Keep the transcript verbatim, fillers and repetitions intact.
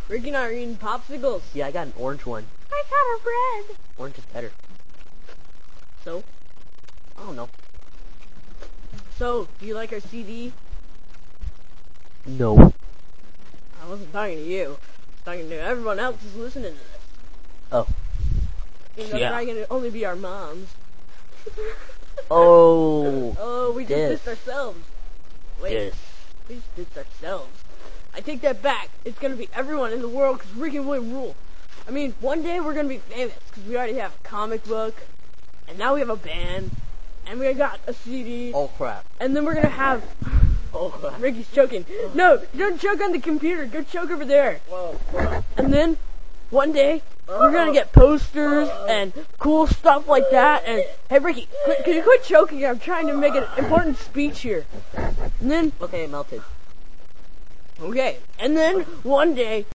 Ricky and I are eating popsicles. Yeah, I got an orange one. I got a red. Orange is better. So? I don't know. So, do you like our C D? No. I wasn't talking to you. I was talking to everyone else who's listening to this. Oh. Even though Yeah. they're not going to only be our moms. Oh. Oh, we just This. dissed ourselves. Wait, Yes. we just dissed ourselves. I take that back. It's going to be everyone in the world because Ricky and William rule. I mean, one day we're going to be famous because we already have a comic book, and now we have a band, and we got a C D, Oh crap. and then we're going to have... Oh crap. Ricky's choking. No, don't choke on the computer. Go choke over there. Whoa, whoa. And then, one day, we're gonna get posters and cool stuff like that. And hey, Ricky, quit, can you quit choking? I'm trying to make an important speech here. And then, Okay, it melted. okay. And then one day